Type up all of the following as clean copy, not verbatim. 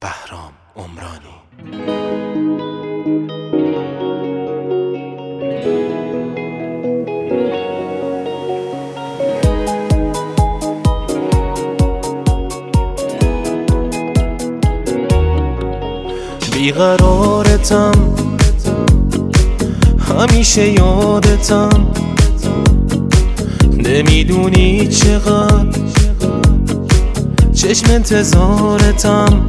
بهرام عمرانی. بیقرارتم، همیشه یادتم، نمیدونی چقدر چشم انتظارتم.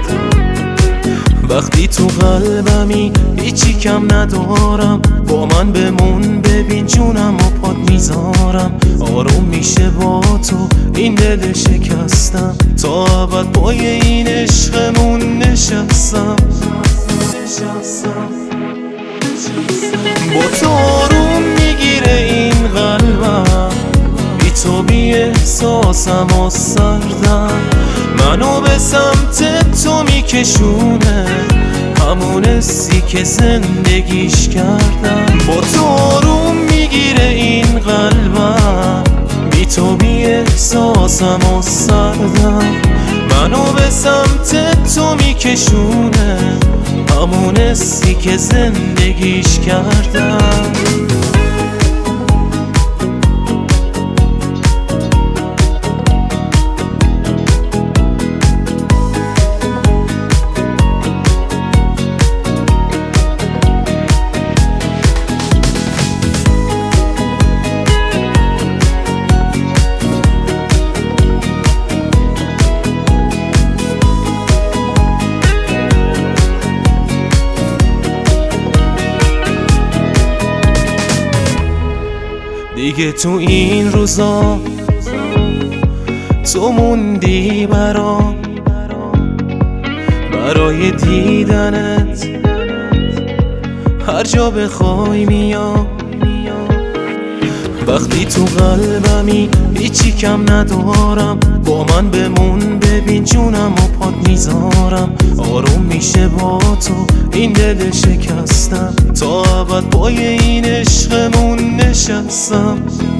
وقتی تو قلبمی هیچی کم ندارم، با من بمون ببین جونم و پات میذارم. آروم میشه با تو این دل شکستم، تا ابد پای این عشقمون نشستم. با تو آروم میگیره این قلبم، بی تو بی احساسم و سردم. منو به سمت تو میکشونه همون حسی که زندگیش کردم. با تو آروم میگیره این قلبم، بی تو بی احساسم و سردم. منو به سمت تو میکشونه همون حسی که زندگیش کردم. دیگه تو این روزا تو موندی برای دیدنت، هر جا بخوای میام. وقتی تو قلبمی هیچی کم ندارم، با من بمون ببین جونم و پات میذارم. آروم میشه با تو این دل شکستم، تا ابد پای این عشقمون نشستم.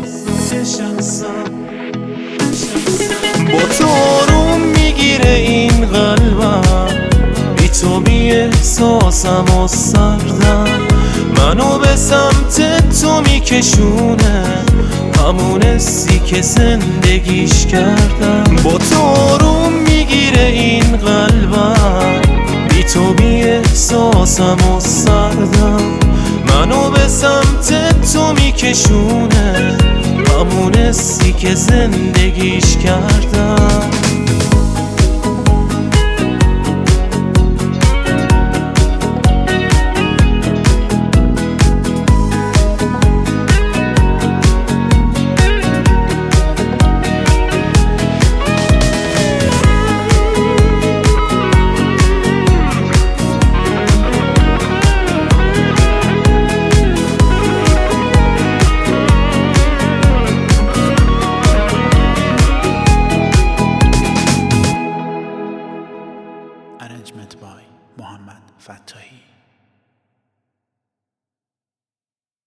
با تو آروم میگیره این قلبم، بی تو بی احساسم و سردم. منو به سمت تو میکشونه همون حسی که زندگیش کردم. با تو آروم میگیره این قلبم، بی تو بی احساسم و سردم. منو به سمت تو میکشونه همون حسی که زندگیش کردم.